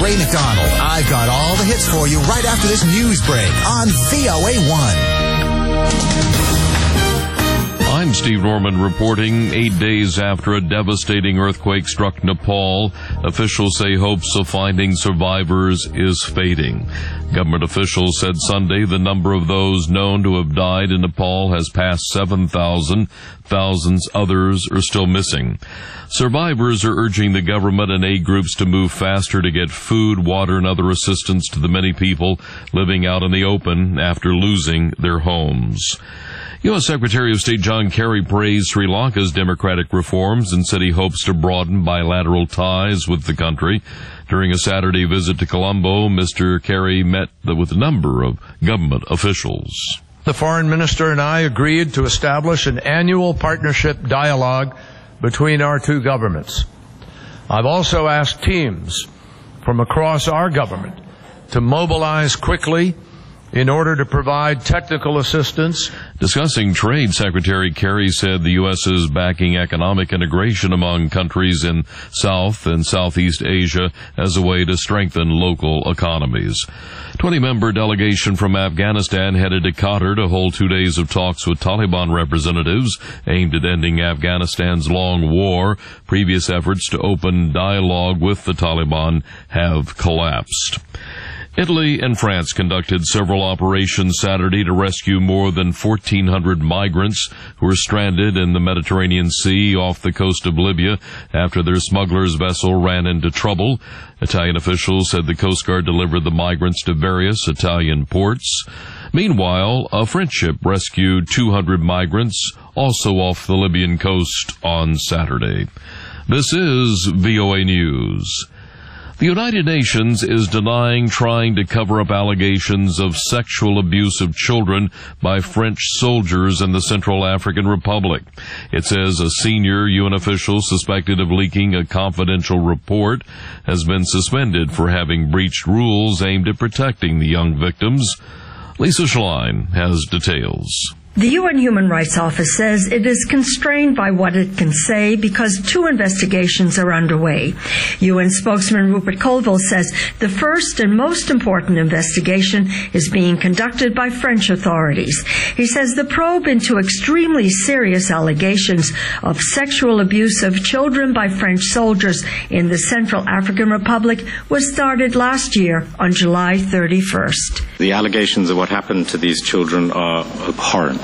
Ray McDonald. I've got all the hits for you right after this news break on VOA1. I'm Steve Norman reporting. 8 days after a devastating earthquake struck Nepal, officials say hopes of finding survivors is fading. Government officials said Sunday the number of those known to have died in Nepal has passed 7,000. Thousands others are still missing. Survivors are urging the government and aid groups to move faster to get food, water, and other assistance to the many people living out in the open after losing their homes. U.S. Secretary of State John Kerry praised Sri Lanka's democratic reforms and said he hopes to broaden bilateral ties with the country. During a Saturday visit to Colombo, Mr. Kerry met with a number of government officials. The foreign minister and I agreed to establish an annual partnership dialogue between our two governments. I've also asked teams from across our government to mobilize quickly in order to provide technical assistance. Discussing trade, Secretary Kerry said the U.S. is backing economic integration among countries in South and Southeast Asia as a way to strengthen local economies. 20-member delegation from Afghanistan headed to Qatar to hold 2 days of talks with Taliban representatives aimed at ending Afghanistan's long war. Previous efforts to open dialogue with the Taliban have collapsed. Italy and France conducted several operations Saturday to rescue more than 1,400 migrants who were stranded in the Mediterranean Sea off the coast of Libya after their smuggler's vessel ran into trouble. Italian officials said the Coast Guard delivered the migrants to various Italian ports. Meanwhile, a French ship rescued 200 migrants also off the Libyan coast on Saturday. This is VOA News. The United Nations is denying trying to cover up allegations of sexual abuse of children by French soldiers in the Central African Republic. It says a senior UN official suspected of leaking a confidential report has been suspended for having breached rules aimed at protecting the young victims. Lisa Schlein has details. The UN Human Rights Office says it is constrained by what it can say because 2 investigations are underway. UN spokesman Rupert Colville says the first and most important investigation is being conducted by French authorities. He says the probe into extremely serious allegations of sexual abuse of children by French soldiers in the Central African Republic was started last year on July 31st. The allegations of what happened to these children are abhorrent.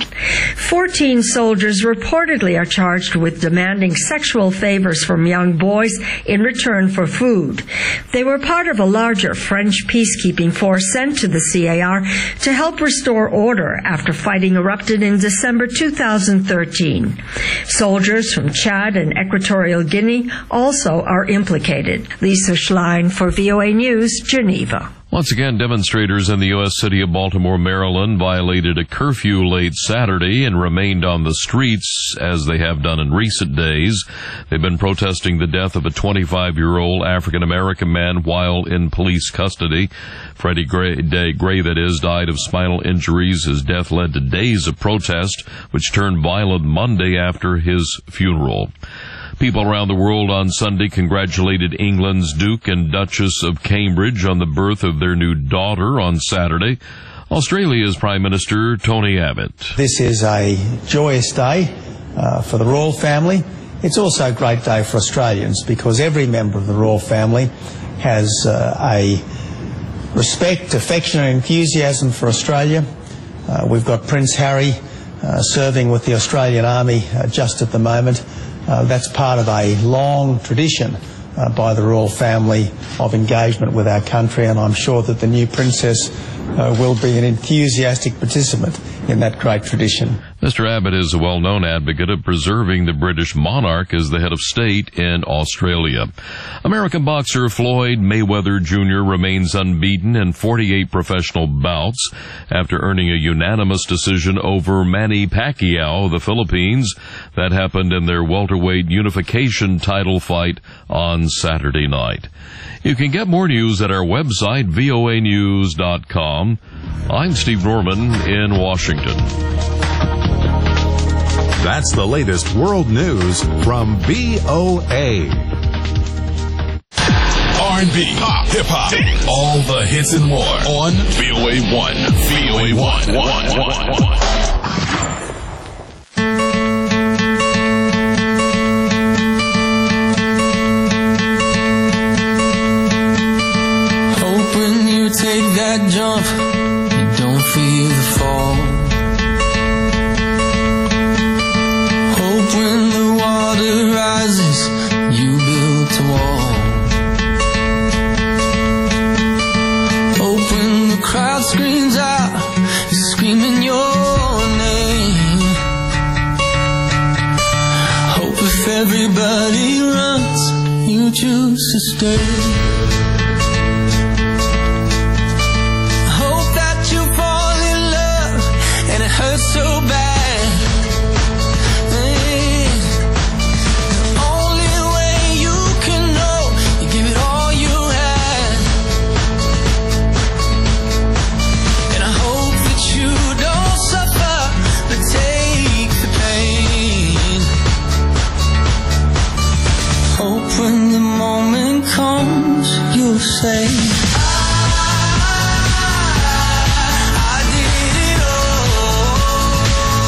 14 soldiers reportedly are charged with demanding sexual favors from young boys in return for food. They were part of a larger French peacekeeping force sent to the CAR to help restore order after fighting erupted in December 2013. Soldiers from Chad and Equatorial Guinea also are implicated. Lisa Schlein for VOA News, Geneva. Once again, demonstrators in the U.S. city of Baltimore, Maryland, violated a curfew late Saturday and remained on the streets as they have done in recent days. They've been protesting the death of a 25-year-old African-American man while in police custody. Freddie Gray, died of spinal injuries. His death led to days of protest, which turned violent Monday after his funeral. People around the world on Sunday congratulated England's Duke and Duchess of Cambridge on the birth of their new daughter on Saturday. Australia's Prime Minister Tony Abbott. This is a joyous day for the royal family. It's also a great day for Australians because every member of the royal family has a respect, affection and enthusiasm for Australia. We've got Prince Harry serving with the Australian Army just at the moment. That's part of a long tradition by the royal family of engagement with our country, and I'm sure that the new princess will be an enthusiastic participant in that great tradition. Mr. Abbott is a well-known advocate of preserving the British monarch as the head of state in Australia. American boxer Floyd Mayweather Jr. remains unbeaten in 48 professional bouts after earning a unanimous decision over Manny Pacquiao of the Philippines. That happened in their welterweight unification title fight on Saturday night. You can get more news at our website, voanews.com. I'm Steve Norman in Washington. That's the latest world news from VOA. Are R&B, pop, hip-hop, all the hits and more on VOA 1. VOA 1. Hope when you take that jump, you don't feel the fall. Hope when the water rises, you build a wall. Hope when the crowd screams out, you're screaming your name. Hope if everybody runs, you choose to stay. Hope that you fall in love and it hurts so bad. When the moment comes, you'll say, I did it all.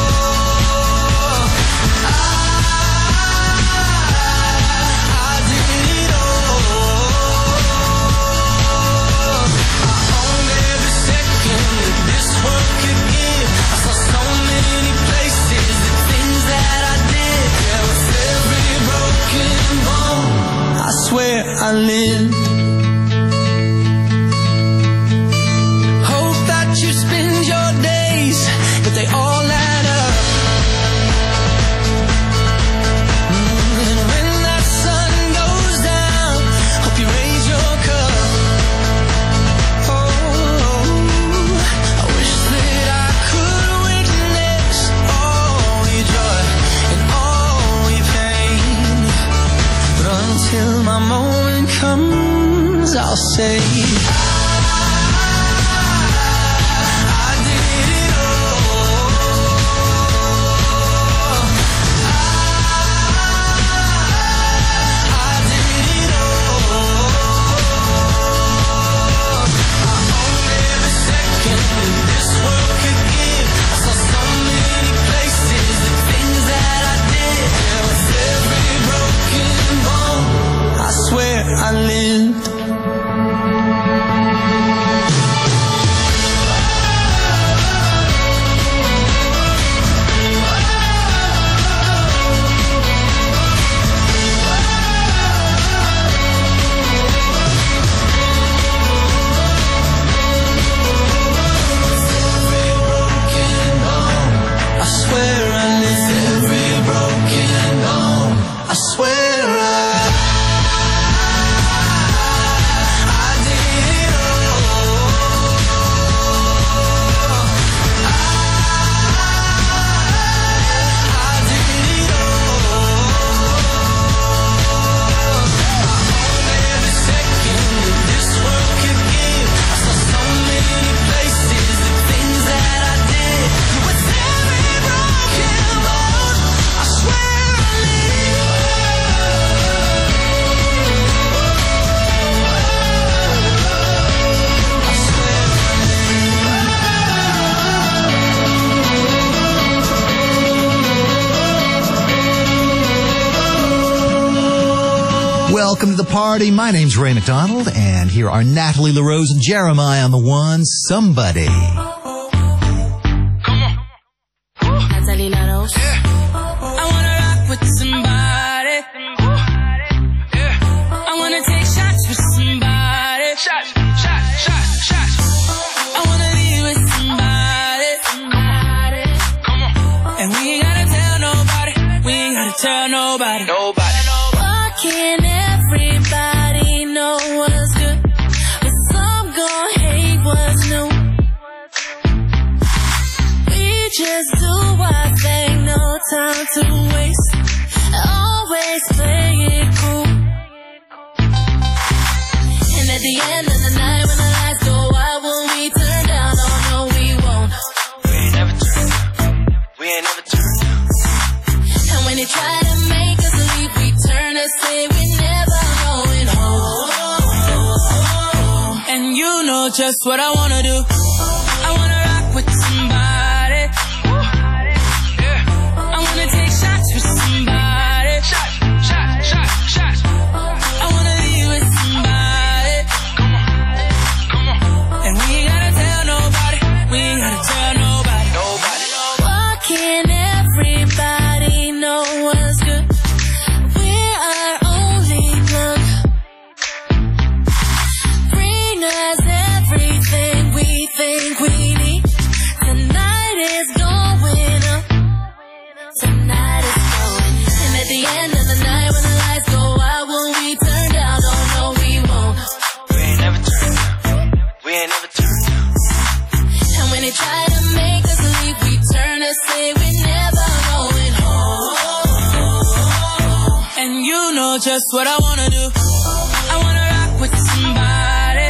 I did it all. I owned every second that this world could give. I saw so many places, the things that I did. There was every broken bone. I swear I lived. Hope that you spend your days, but they all add up. And when that sun goes down, hope you raise your cup. Oh, I wish that I could witness all your joy and all your pain. But until my moment comes, I'll say, I did it all. I did it all. I owned every second that this world could give. I saw so many places, the things that I did. There was every broken bone. I swear I lived. I swear I lived. Every broken bone. I swear I did it all. I did it all. I owned every second that this world could give. I saw so many places, the things that I did. With every broken bone, I swear I Welcome to the party. My name's Ray McDonald, and here are Natalie LaRose and Jeremiah on the one, Somebody. Natalie LaRose. I wanna rock with somebody. I wanna take shots with somebody. Shots. I wanna be with somebody. And we ain't gotta tell nobody. We ain't gotta tell nobody. Why can't everybody know what's good? But some gon' hate what's new. We just do our thing, no time to waste. Always play it cool. And at the end of the night, when the lights go out, will we turn down? Oh no, we won't. We ain't never turn down. And when they try to make us leave, we turn and say we're never going home. know just what I wanna do. I wanna rock with somebody. I wanna take shots with somebody. Shot. I wanna be with somebody. Come on. And we ain't gotta tell nobody. We ain't gotta tell nobody. Why can't everybody know what's good? We are only drunk. Bring us everything we think we need. Tonight is going up. Tonight is going. And at the end of the night when the lights go out, will we turn down? Oh no, we won't. We ain't never turned down. And when they try to make us leave, we turn and say we're never going home. And you know just what I wanna do. I wanna rock with somebody.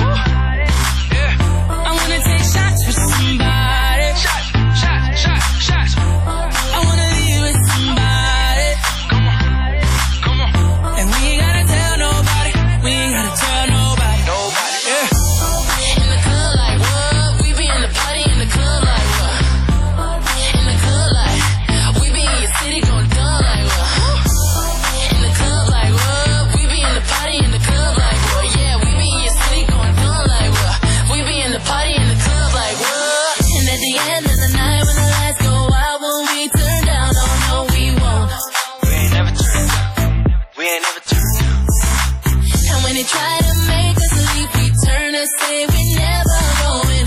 I wanna take shots with somebody. Shot. I wanna be with somebody. Come on. And we ain't gotta tell nobody. We ain't gotta tell nobody. Yeah. In the club like what? We be in the party in the club like what? In the club like we be in your city going dumb like what? In the club like what? We be in the party in the club like what? Yeah, we be in your city going dumb like what? We be in the party in the club like what? And at the end of the night when the lights go out, will we turn down? Oh no, we won't. We ain't never turned down. And when they try to make us leave, we turn and say we're never going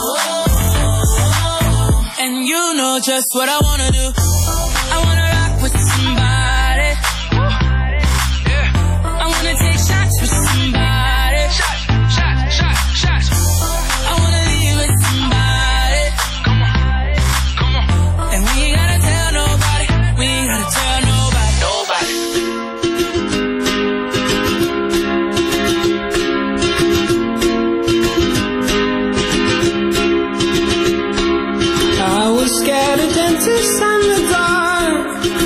home. And you know just what I wanna do. I wanna rock with somebody. I wanna take shots with somebody. Shot. I wanna be with somebody. Come on. And we ain't gotta tell nobody. We ain't gotta tell nobody. I was scared of dentists and the dark.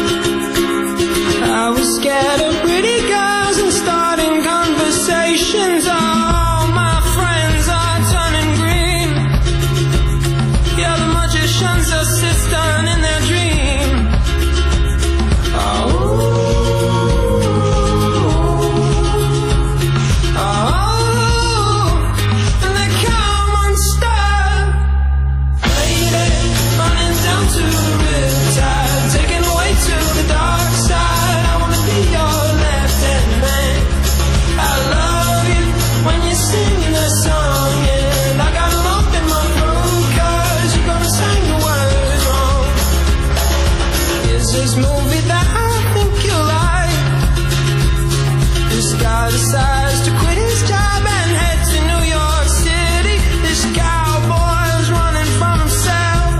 I was scared of pretty girls and starting conversations. All my friends are turning green. Yeah, the magician's assistant in their dream. Oh, and they come unstuck. Lady, running down to the riptide, taken away to the dark side. I wanna be your left-hand man. I love you when you're singing a song, and I got a lump in my throat 'cause you're gonna sing the words wrong. Is this movie that I think you like? This guy decides to quit his job and head to New York City. This cowboy's running from himself,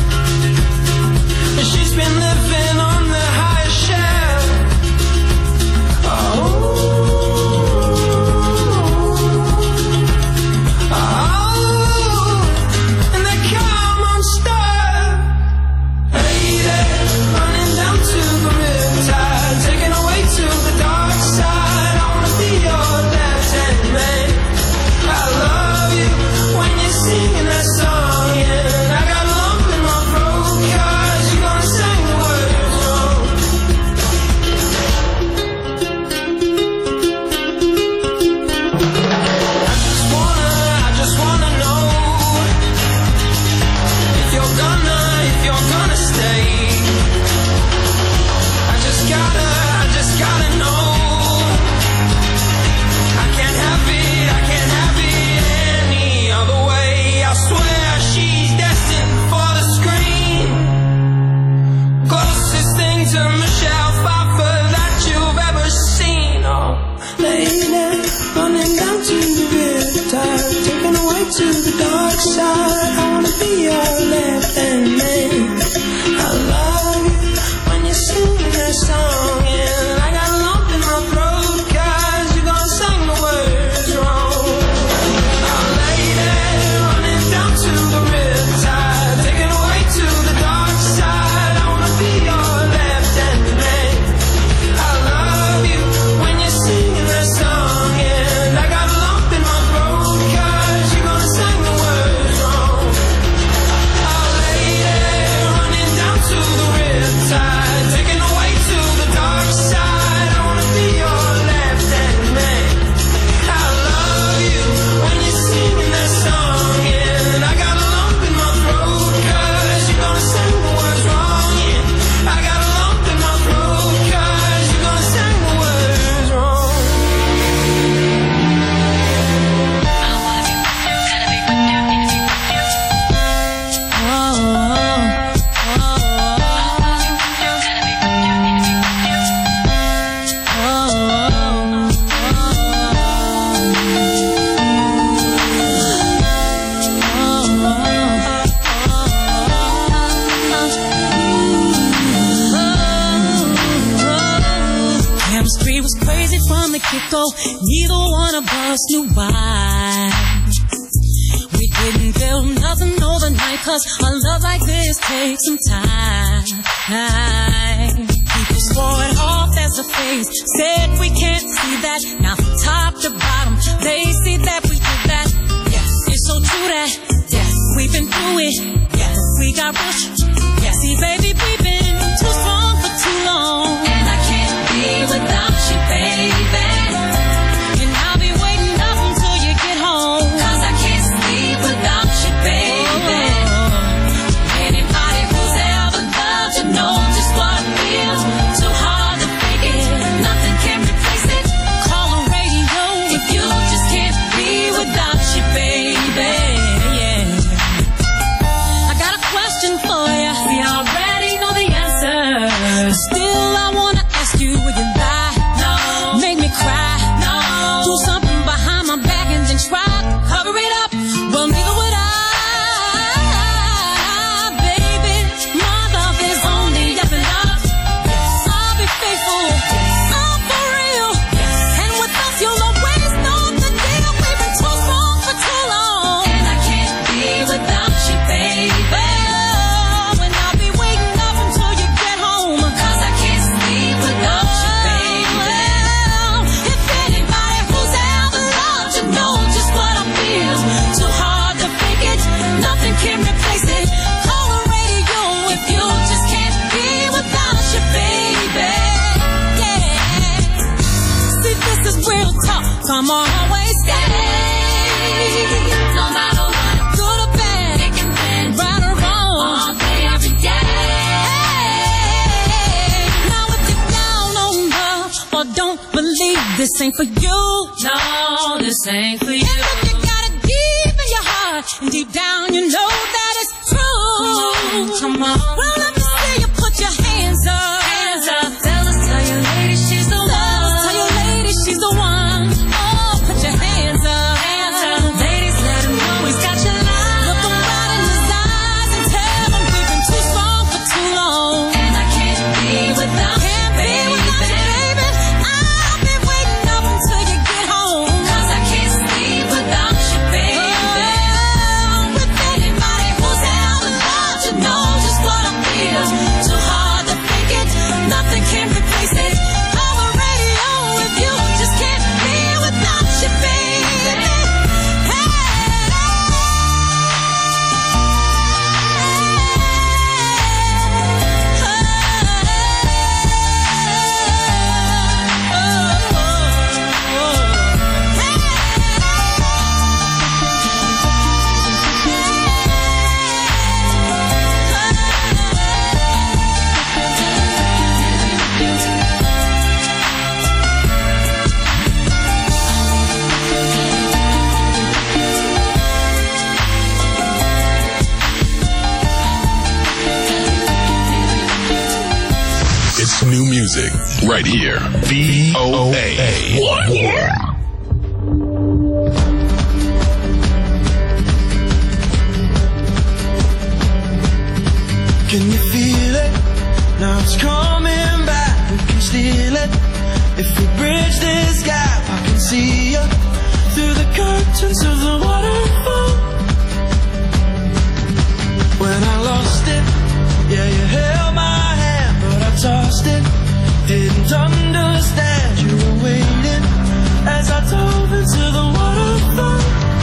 and she's been living on the highest shelf. Oh, and they come unstuck. Lady, running down to the riptide, taken away to the dark side. I wanna be your left-hand man. I love you when you're singing that song, and I got a lump in my throat 'cause you're gonna sing the words wrong. I just wanna know if you're gonna stay. I just gotta know. I can't have it any other way. I swear she's destined for the screen. Closest thing to Michelle Pfeiffer that you've ever seen. Oh, lady, running down to the riptide, taken away to the dark side. I wanna be your left-hand man. I love you when you sing that song, and I got a lump in my throat 'cause you're gonna sing the words wrong. Oh, lady, running down to the riptide, taken away to the dark side. I wanna be your left-hand man. I love you when you're singing that song, and I go, neither one of us knew why. We didn't build nothing overnight, 'cause a love like this takes some time. People swore it off as a phase, said we can't see that. Now from top to bottom, they see that we did that. Yes, it's so true that, yes, we've been through it. Yes, we got rushed. Yes, see, baby, we've been too strong for too long. And I can't be without you, baby. And I'll be waiting up until you get home, 'cause I can't sleep without you, baby. Anybody who's ever loved you knows just what it feels. Too hard to fake it, nothing can replace it. Call the radio if you just can't be without you, baby. Yeah. I got a question for you. We already know the answer. Still, I wanna ask you, will you lie? No. Make me cry? No. Do something behind my back and then try to cover it up? Well, neither would I, baby. My love is only up and up. I'll be faithful. I'm for real. And with us, you'll always know the deal. We've been too strong for too long. And I can't be without you, baby. And I'll be waiting up until you get home, 'cause I can't sleep without you, baby. If anybody who's ever loved you knows just what I feel. Too hard to fake it, nothing can replace it. Call the radio if you just can't be without you, baby. Yeah. See, this is real talk. Come on, always stay. No matter what, good or bad, thick and thin, right or wrong, all day, every day. Now if you're down on love or don't believe, this ain't for you. No, this ain't for you. And if you got it deep in your heart and deep down you know that it's true. Come on. Well, let me see you put your hands up. Hands up. Tell your lady she's the one. Tell your lady she's the one. Oh, put your hands up. Hands up. Ladies, let him know he's got your line. Look him right in his eyes and tell him we've been too strong for too long. And I can't be without you, baby. I'll be waiting up until you get home, 'cause I can't sleep without you, baby. With anybody who's ever loved you knows just what I feel. Too hard to fake it, nothing can replace it. Call the radio if you just can't be without you, baby. It's new music right here. VOA1. Can you feel it? Now it's coming back. We can steal it. If we bridge this gap, I can see you through the curtains of the waterfall. When I lost it, yeah, you held my hand, but I tossed it. Didn't understand you were waiting as I dove into the waterfall.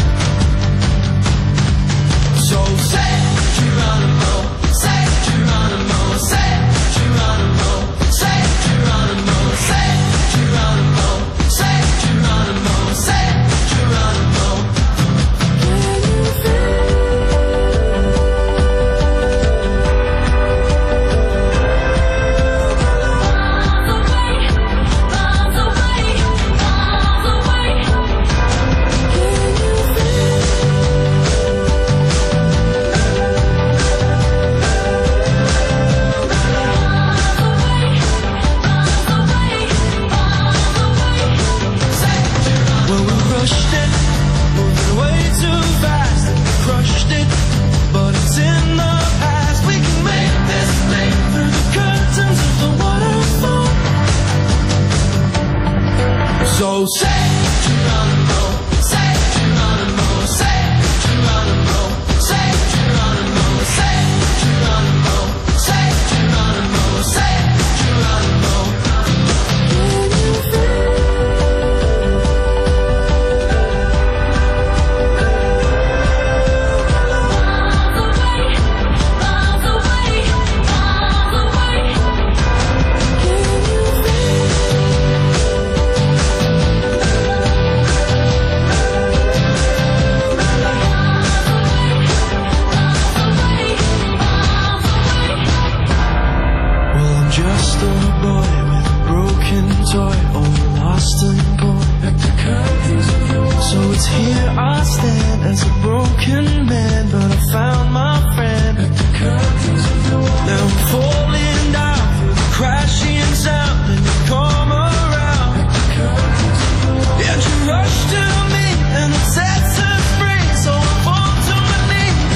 So say Geronimo, say Geronimo, say Geronimo, say Geronimo, say Geronimo, say Geronimo, say Geronimo. So So say Geronimo, say Geronimo, say Geronimo, say Geronimo, say Geronimo, say Geronimo, say Geronimo. Just a boy with a broken toy, all lost and born. So it's here I stand as a broken man, but I found my friend. Now I'm falling down through the crashing sound, and you come around. And you rush to me, and it sets us free. So I fall to my knees.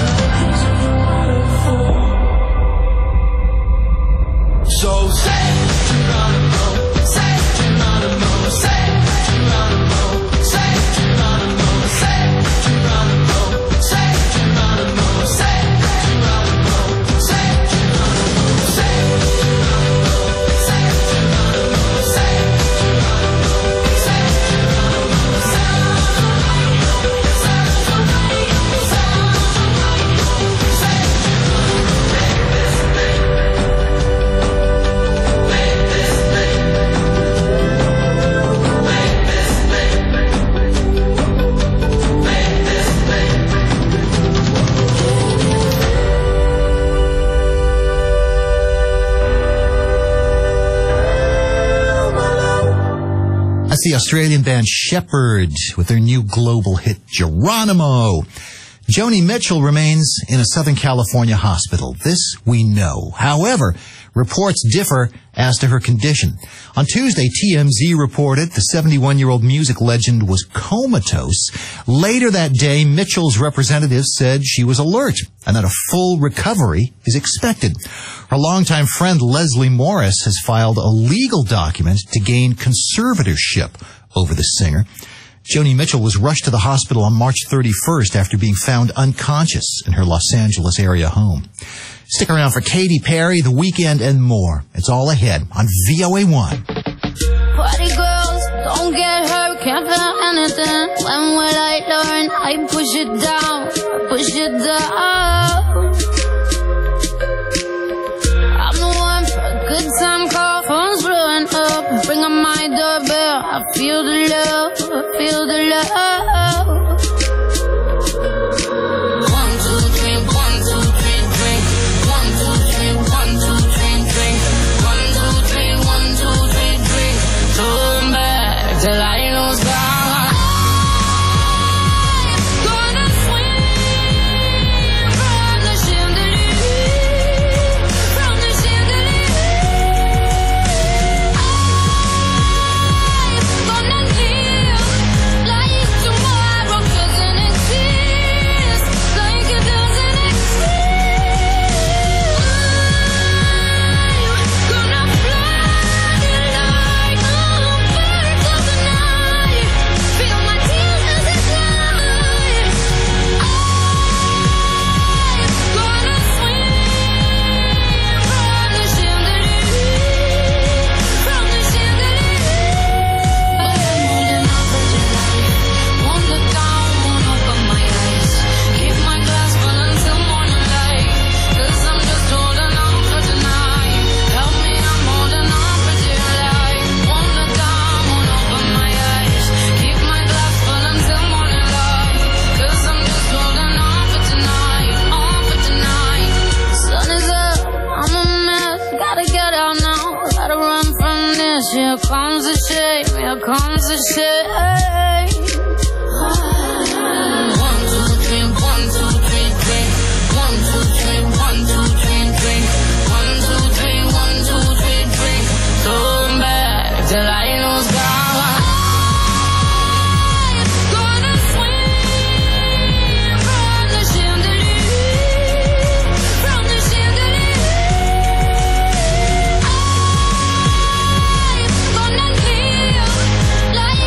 So say Geronimo, say Geronimo, say Geronimo, say Geronimo, say Geronimo, say Geronimo, say Geronimo, say Geronimo, say Geronimo, say Geronimo, say That's the Australian band Shepherd with their new global hit, Geronimo. Joni Mitchell remains in a Southern California hospital. This we know. However, reports differ as to her condition. On Tuesday, TMZ reported the 71-year-old music legend was comatose. Later that day, Mitchell's representatives said she was alert and that a full recovery is expected. Her longtime friend Leslie Morris has filed a legal document to gain conservatorship over the singer. Joni Mitchell was rushed to the hospital on March 31st after being found unconscious in her Los Angeles area home. Stick around for Katy Perry, The Weeknd, and more. It's all ahead on VOA1. Party girls, don't get hurt, can't feel anything. When will I learn? I push it down, push it down. I'm the one for a good time call, phone's blowing up. Bring up my doorbell, I feel the love, I feel the love. 1, 2, 3, 1, 2, 3, drink. 1, 2, 3, 1, 2, 3, drink. 1, 2, 3, 1, 2, 3, drink. Turn back till I lose God. Gonna swing from the chandelier, from the chandelier. I'm gonna live like tomorrow doesn't exist, like it doesn't exist. I'm gonna fly like a bird of the night, feel my tears as they glide. I'm gonna swing from the chandelier, from the chandelier. But I'm holding on for dear life. Won't look down, won't open my eyes. Keep my glass full until morning light. 'Cause I'm just holding on for tonight. Help me, I'm holding on for dear life. Won't look down, won't open my eyes. Keep my glass full until morning light. 'Cause I'm just holding on for tonight, on for tonight. Sun is up, I'm a mess. Gotta get out now, gotta run from this. Here comes the shame, here comes the shame. 1, 2, 3, 1, 2, 3, drink. 1, 2, 3, 1, 2, 3, drink. 1, 2, 3, 1, 2, 3, drink. Turn back till I lose God. Gonna swing from the chandelier, from the chandelier. I'm gonna live like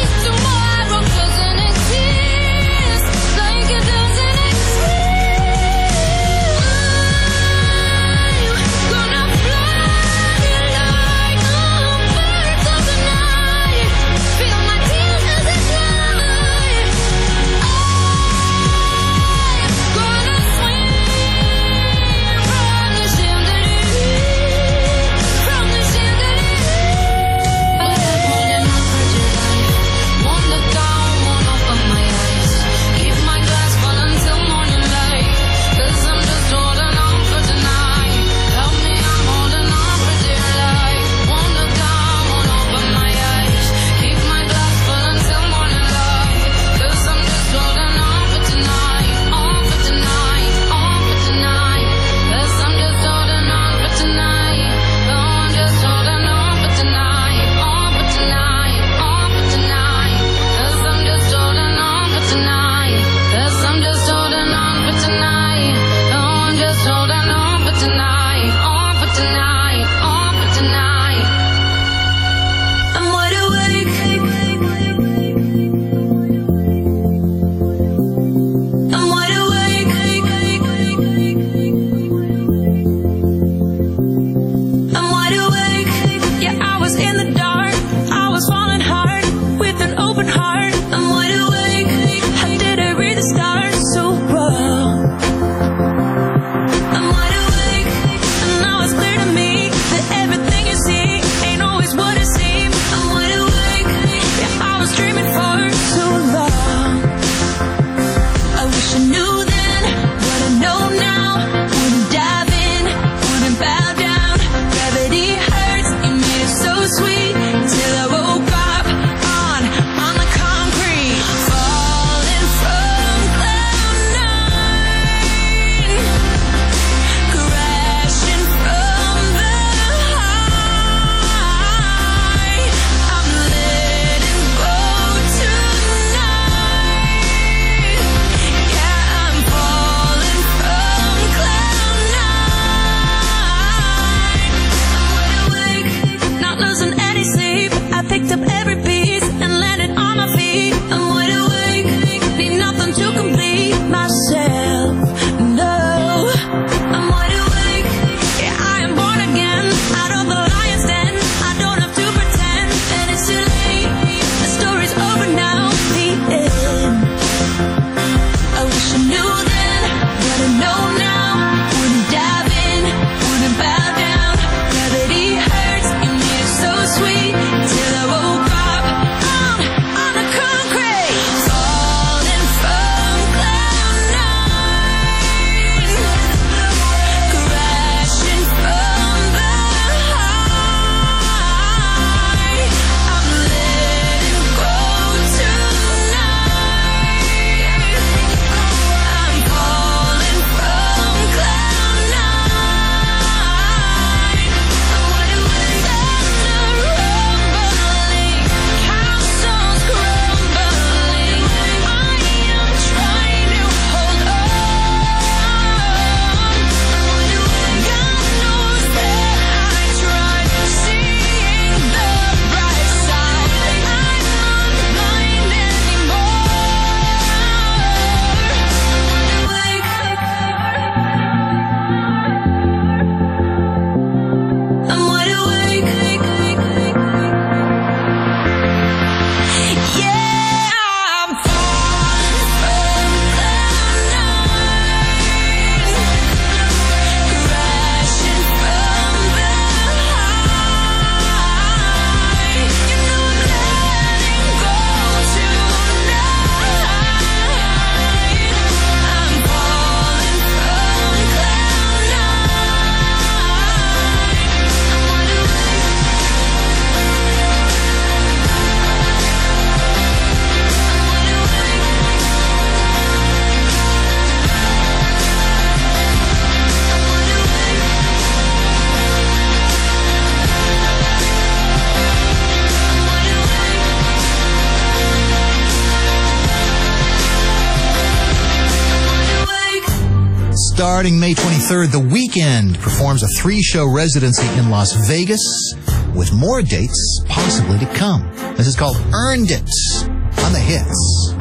Starting May 23rd, The Weeknd performs a 3-show residency in Las Vegas with more dates possibly to come. This is called Earned It on the Hits.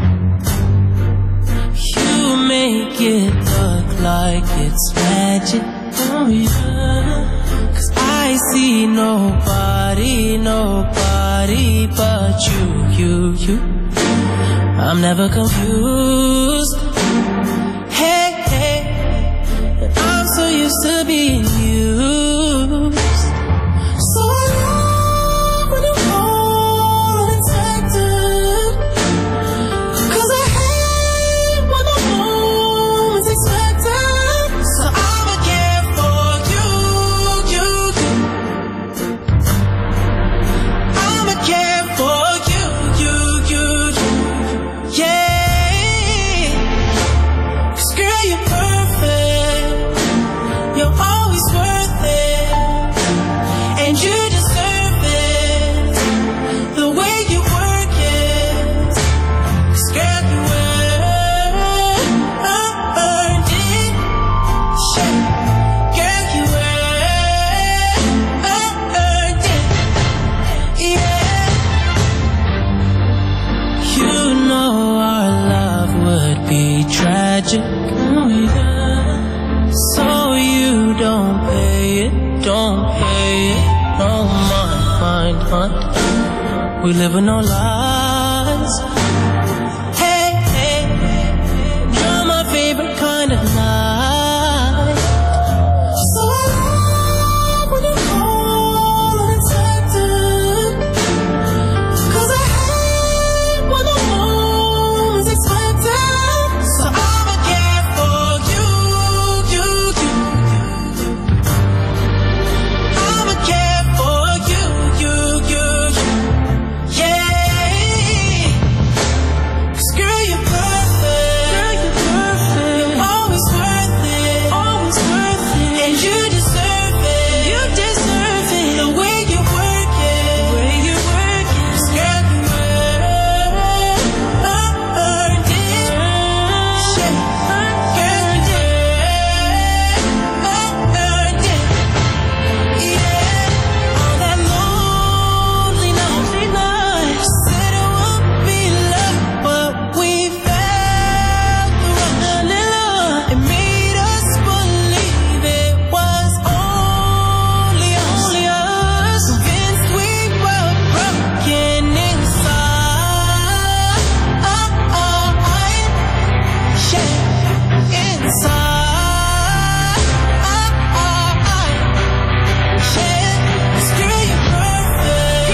You make it look like it's magic, oh yeah. 'Cause I see nobody but you. I'm never confused. Hey, I'm so used to being used. So I love when you call unexpected. 'Cause I hate when the moment's expected. So I'ma care for you. I'ma care for you. Yeah. 'Cause girl, you're perfect. You're always worth it. And you deserve it. The way you work it. 'Cause girl, you earned it. Shit. Girl, you earned it. Yeah. You know our love would be tragic. Oh yeah. So you don't pay it. Oh mind. We live with no lies. Hey, you're my favorite kind of night. So I love when you call unexpected. 'Cause I hate when the moment's expected. So I'ma care for you. I'ma care for you. Yeah. 'Cause girl, you're perfect. You're always worth it. And you deserve it. The way you work it. 'Cause girl, you earned it. Shit. Girl, you earned it. Yeah. All that lonely night. Said it won't be love, but we felt the rush. It made us believe it was only us. Convinced we were broken inside. Yeah. Inside. Yeah. 'Cause girl, you're perfect.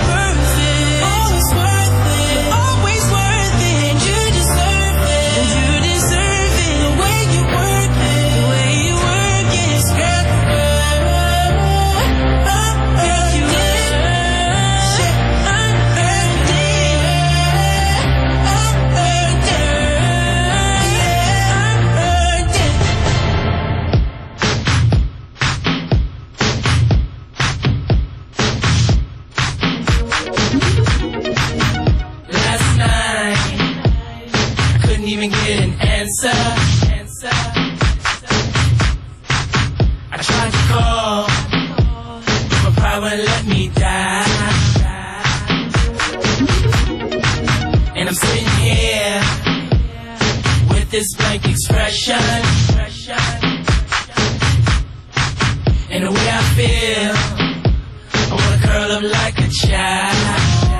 Always worth it. And you deserve it. The way you work it. 'Cause girl, you earned Last night, I couldn't even get an answer. I tried to call, but my pride wouldn't let me die. And I'm sitting here with this blank expression. And the way I feel, I wanna curl up like a child.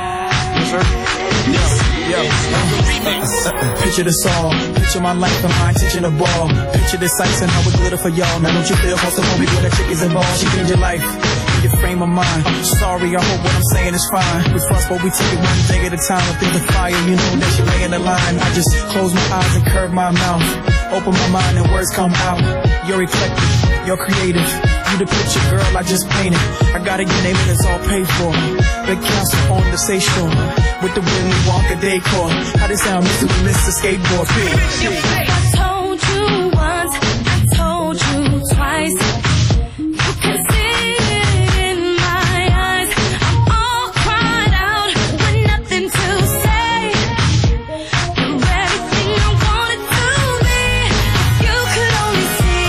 Picture the song, picture my life and mine teaching the ball. Picture the sights and how it glitter for y'all. Now don't you feel close to home when the chick is involved? She changed your life, your frame of mind. I'm sorry, I hope what I'm saying is fine. We fuss, but we take it one day at a time. If there's a fire, you know that she lay in the line. I just close my eyes and curve my mouth. Open my mind and words come out. You're eclectic, you're creative. You the picture, girl, I just painted. I gotta get name and it's all paid for. Big council on the station with the Willy Wonka decor. How this sound, Mr. Mr. Skateboard Fit. I told you once, I told you twice. You can see it in my eyes. I'm all cried out with nothing to say. You're everything I wanted to be. You could only see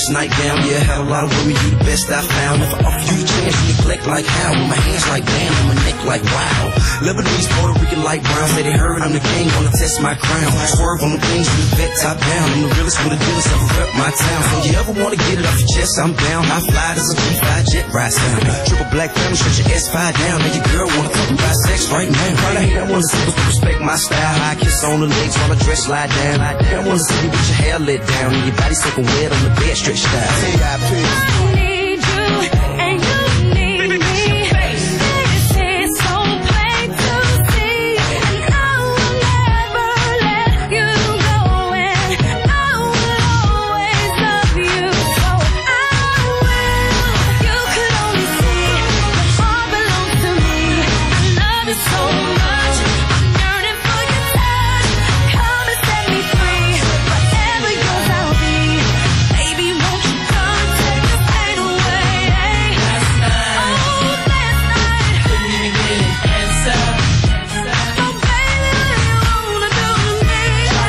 best night down. Yeah, had a lot of women, you the best I found. If I offer you the chance, you neglect like how? With my hands like damn, and my neck like wow. Lebanese, Puerto Rican, like brown. Say they heard I'm the king, gonna test my crown. Swerve on the things with the vet top down. I'm the realest with the dealers, ever rep my town. So you ever wanna get it off your chest, I'm down. I fly as a G5 jet rides down. Triple black family, stretch your S5 down. Now your girl wanna come about sex right now. Probably hate I wanna see but respect my style. High kiss on the legs while I dress slide down. I wanna see you with your hair let down and your body soaking wet on the bed stretched out. I need you and you need me. This is so plain to see, and I will never let you go, and I will always love you. So I will. You could only see what all belongs to me. I love you so much. I'm yearning for your touch. Come and set me free. Whatever yours I'll be. Baby, won't you come take this pain away? Last night, couldn't even get an answer. So baby, what do you wanna do to me?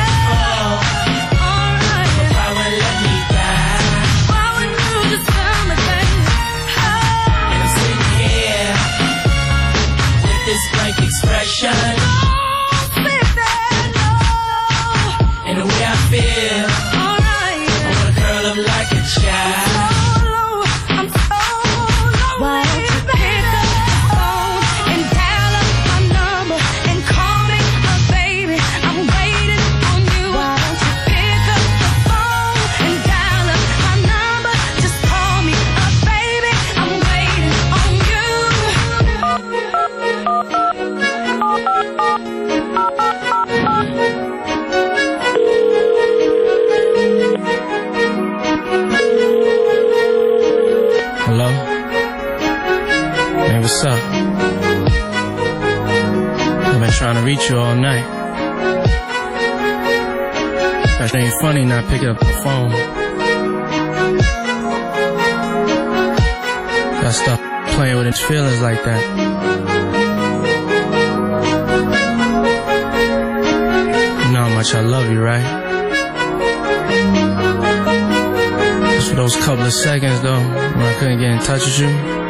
Alright, but why would let me die? Why would you just tell me things? And I'm sitting here with this blank expression. And the way I feel, alright, I wanna curl up like a child. I'm so low. Why don't you pick up the phone and dial up my number and call me a baby? I'm waiting on you. Why don't you pick up the phone and dial up my number? Just call me a baby. I'm waiting on you. Hello? Hey, what's up? I've been trying to reach you all night. That ain't funny not picking up the phone. Gotta stop playing with his feelings like that. You know how much I love you, right? Just for those couple of seconds, though, when I couldn't get in touch with you,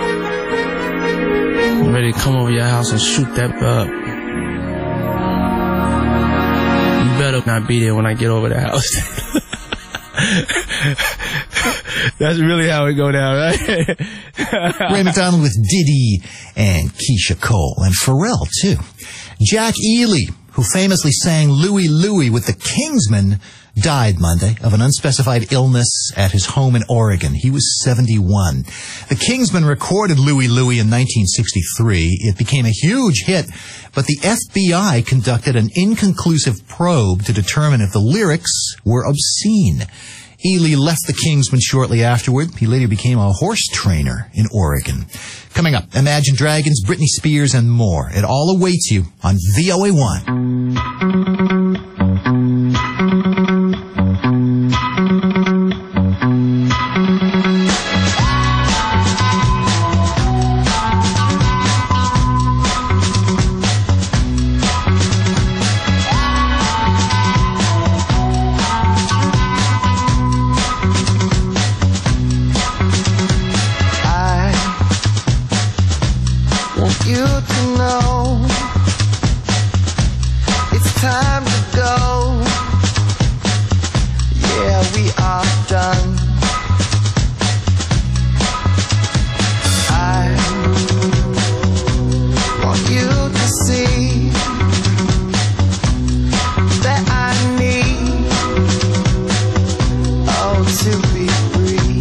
I'm ready to come over your house and shoot that up. You better not be there when I get over the house. That's really how it go down, right? Ray McDonald with Diddy and Keisha Cole and Pharrell, too. Jack Ely, who famously sang Louie Louie with the Kingsmen, died Monday of an unspecified illness at his home in Oregon. He was 71. The Kingsmen recorded Louie Louie in 1963. It became a huge hit, but the FBI conducted an inconclusive probe to determine if the lyrics were obscene. Ely left the Kingsmen shortly afterward. He later became a horse trainer in Oregon. Coming up, Imagine Dragons, Britney Spears, and more. It all awaits you on VOA1. You to know it's time to go. Yeah, we are done. I want you to see that I need, oh, to be free.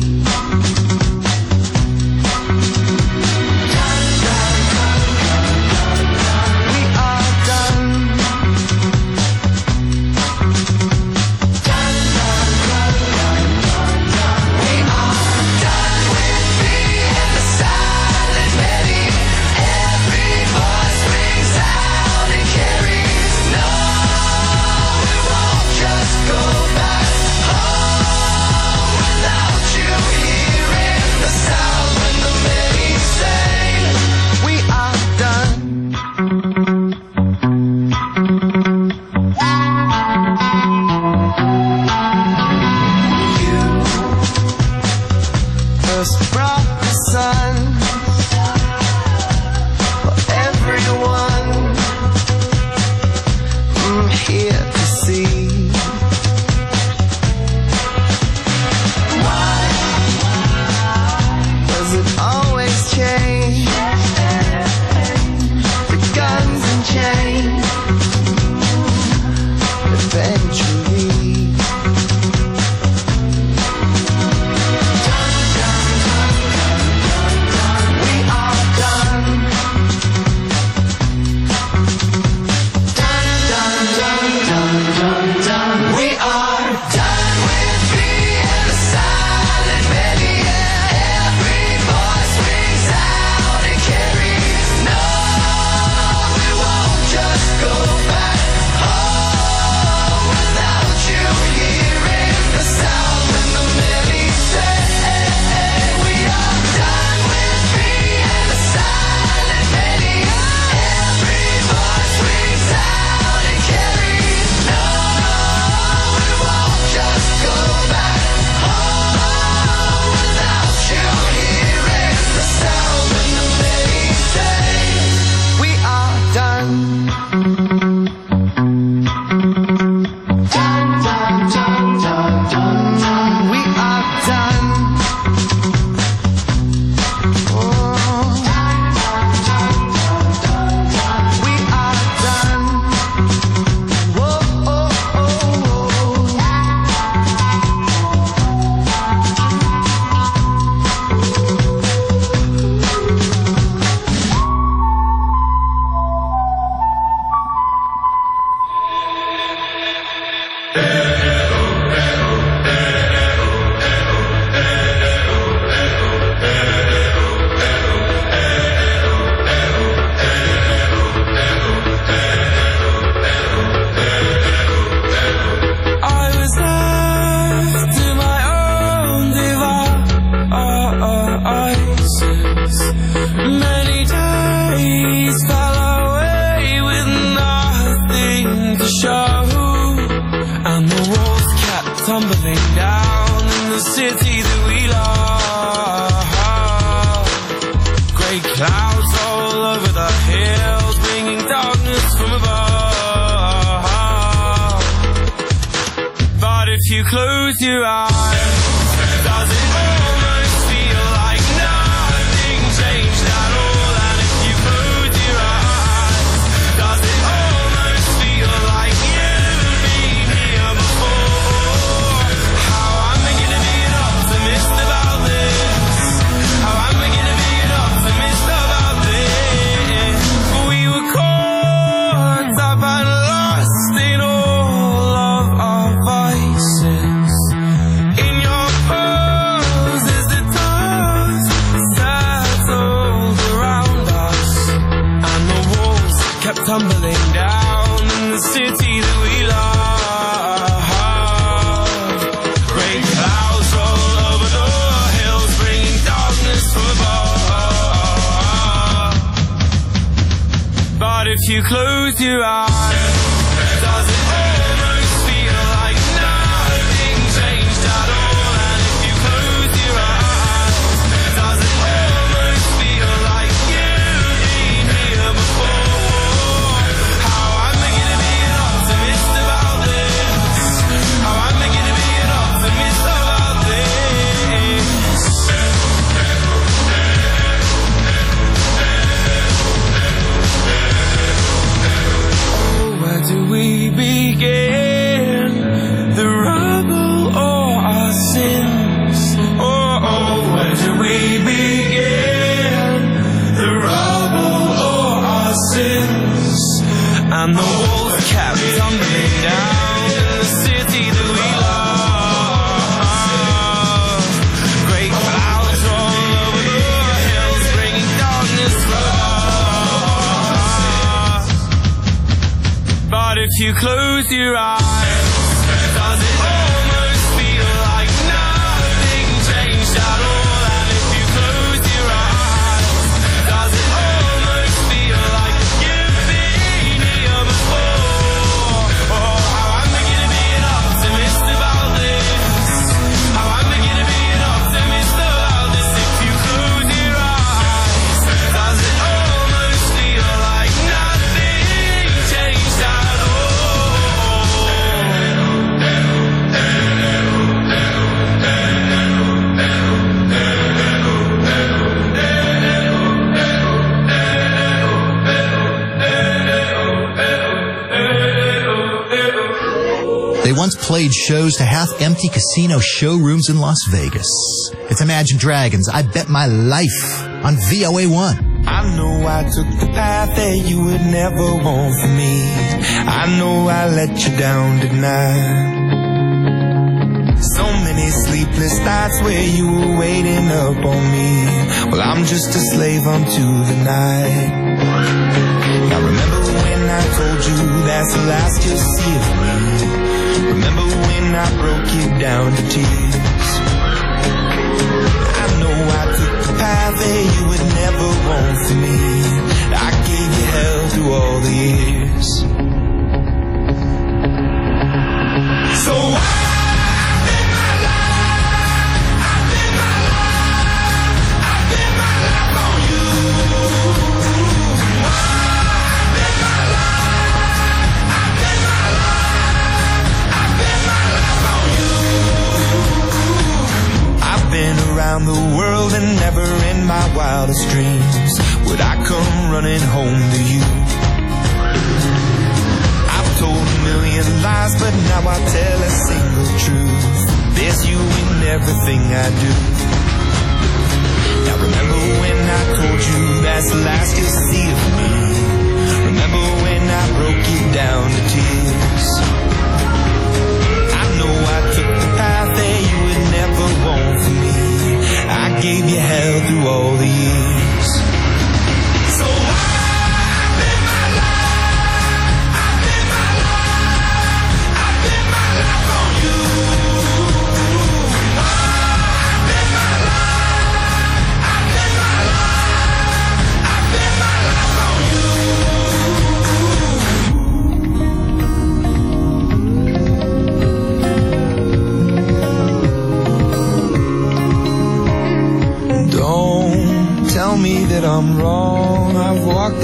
tumbling down in the city that we love. Grey clouds all over the hills, bringing darkness from above. But if you close your eyes, does it almost feel like nothing changed at all? And if you close your eyes, does it almost feel like you've been here before? How I'm beginning to be an optimist about this. How I'm beginning to be an optimist about this. We were caught up and lost in all of our vices. In your pose is the dust settled around us, and the walls kept tumbling down in the city that we love. Grey clouds roll over the hills, bringing darkness from above. But if you close your eyes, does it almost feel like nothing changed at all? And if you close your eyes, does it almost feel like you've been here before? How I'm beginning to be an optimist about this. How I'm beginning to be an optimist about this. Oh, where do we begin? The rubble or our sins? Oh, where do we begin? The rubble or our sins? And the walls kept tumbling down in the city that we love. Great clouds roll over the hills, bringing darkness from above. But if you close your eyes, does it almost feel like nothing changed at all? And if you close your eyes, does it almost feel like you've been here before? Oh, how I'm beginning to be an optimist about this. How I'm beginning to be an optimist about this. If you close your eyes, does it almost feel like nothing changed at all? They once played shows to half-empty casino showrooms in Las Vegas. It's Imagine Dragons, I Bet My Life on VOA1. I know I took the path that you would never want for me. I know I let you down tonight. So many sleepless nights where you were waiting up on me. Well, I'm just a slave unto the night. Now remember when I told you that's the last you'll see of me. Remember when I broke you down to tears. I know I took the path that you would never want for me. I gave you hell through all the years. So around the world and never in my wildest dreams would I come running home to you. I've told a million lies, but now I tell a single truth. There's you in everything I do. Now remember when I told you that's the last you'll see of me. Remember when I broke you down to tears. I know I took the path that you would never want for me. I gave you hell through all the years. So I bet my life, I bet my life, I bet my life on you. I bet my life, I bet my life, I bet my life on you.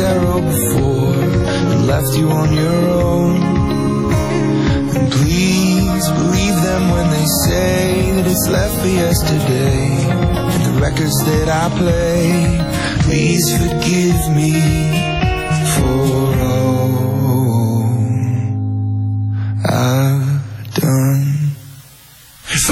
arrow before and left you on your own. And please believe them when they say that it's left for yesterday. And the records that I play, please forgive me for all I've done. So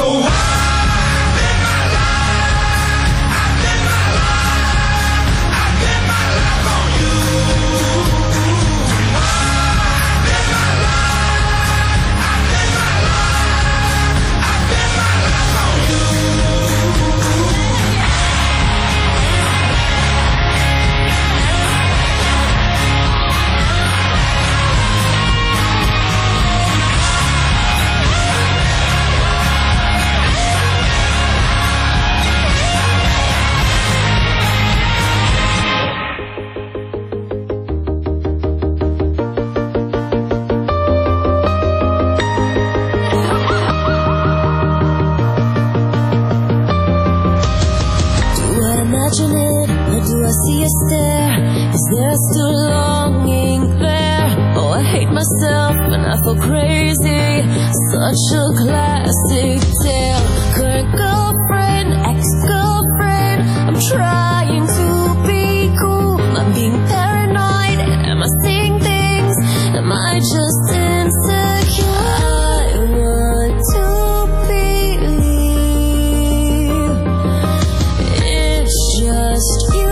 see a stare? Is there still longing there? Oh, I hate myself and I feel crazy. Such a classic tale. Current girlfriend, ex-girlfriend. I'm trying to be cool. I'm being paranoid. Am I seeing things? Am I just insecure? I want to believe it's just you.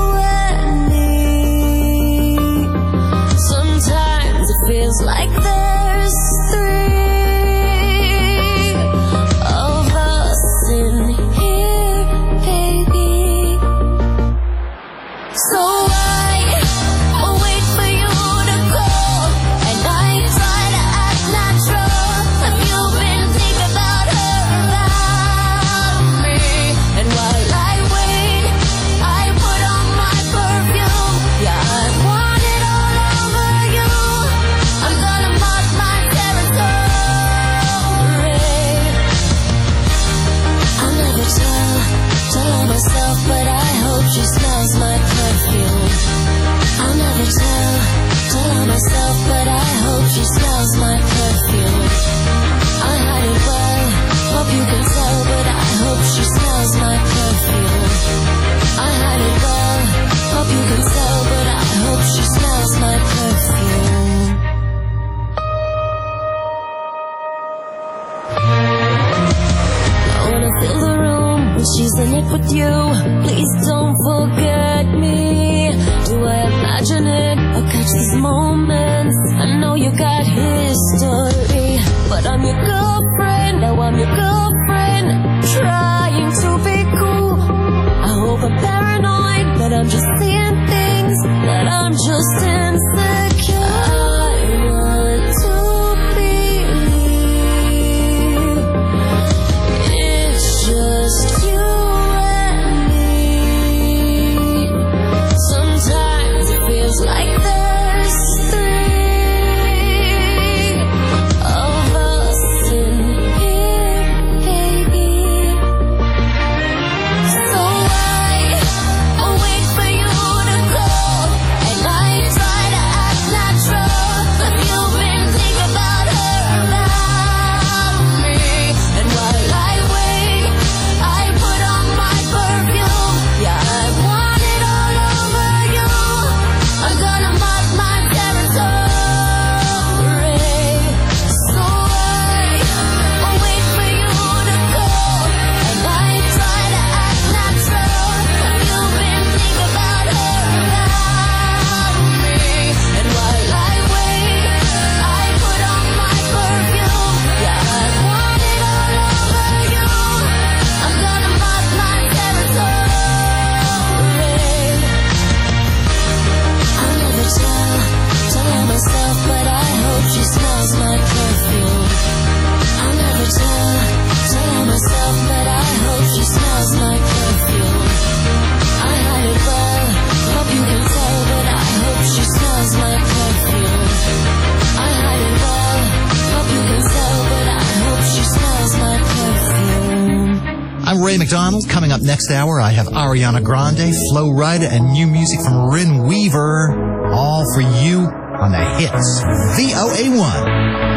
Feels like there's three of us in here, baby. So I will wait for you to call, and I try to act natural. Have you been thinking about her, about me? And while I wait, I put on my perfume. Yeah, I want it all over you. I'm gonna mark my territory. I'll never tell on myself, but I hope she smells my perfume. I'll never tell on myself, but I hope she smells my perfume. I hide it well, hope you can tell, but I hope she smells my perfume. I hide it well, hope you can tell, but I hope she smells my perfume. Fill the room when she's in it with you. Please don't forget me. Do I imagine it or catch these moments? I know you got history, but I'm your girlfriend. Now I'm your girlfriend, trying to be cool. I hope I'm paranoid, that I'm just seeing things, that I'm just insecure. I want to believe just you and me. Sometimes it feels like there's three of us in here, I'm Ray McDonald. Coming up next hour, I have Ariana Grande, Flo Rida, and new music from Rin Weaver. All for you on the hits. VOA1.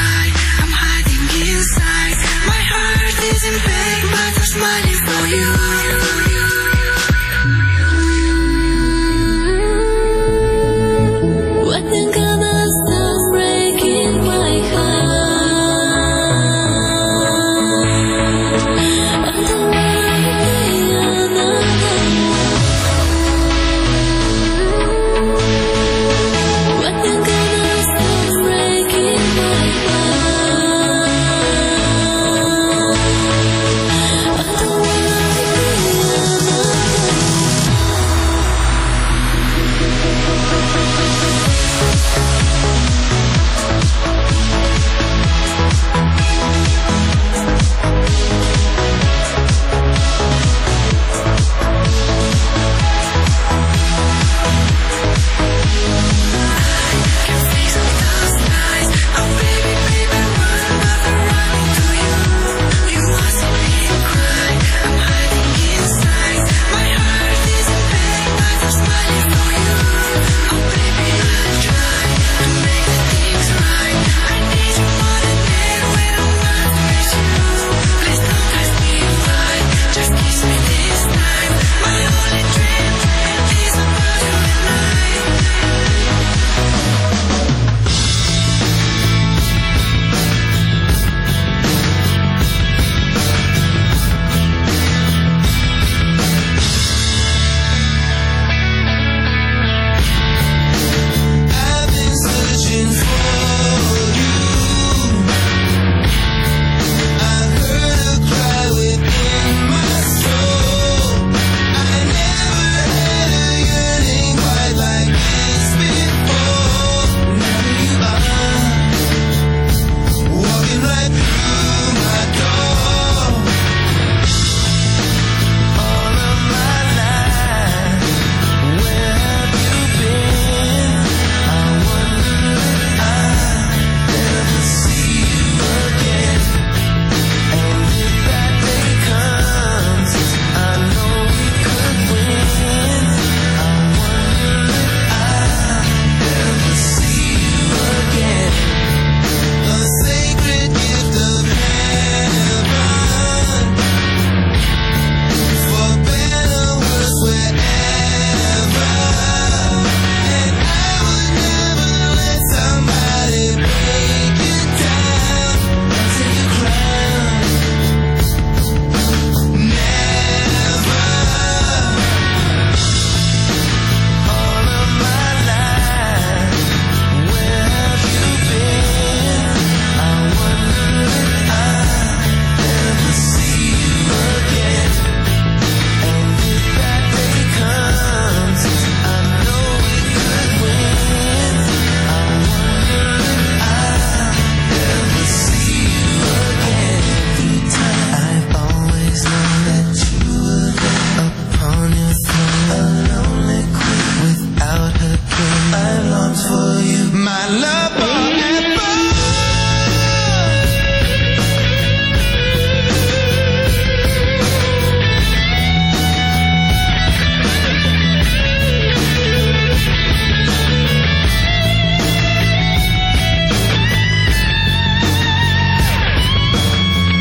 Smiling for you.